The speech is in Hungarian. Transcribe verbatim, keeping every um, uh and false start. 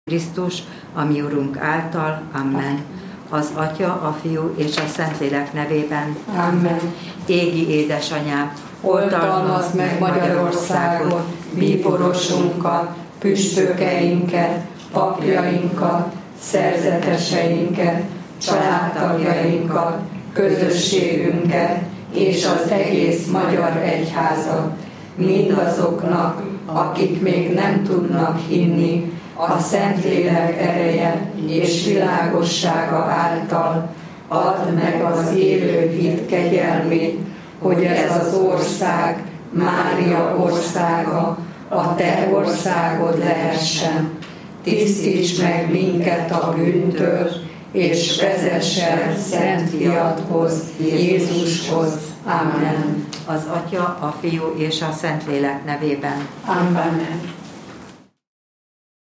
Krisztus, a mi Urunk által. Amen. Az Atya, a Fiú és a Szentlélek nevében. Amen. Égi édesanyám, oltalmazd meg Magyarországot, bíborosunkat, püspökeinket, papjainkat, szerzeteseinket, családtagjainkat, közösségünket és az egész magyar egyházat, mindazoknak, akik még nem tudnak hinni, a Szentlélek ereje és világossága által add meg az élő hit kegyelmét, hogy ez az ország Mária országa, a te országod lehessen. Tisztíts meg minket a bűntől, és vezess el Szent Fiadhoz, Jézushoz. Amen. Az Atya, a Fiú és a Szentlélek nevében. Amen.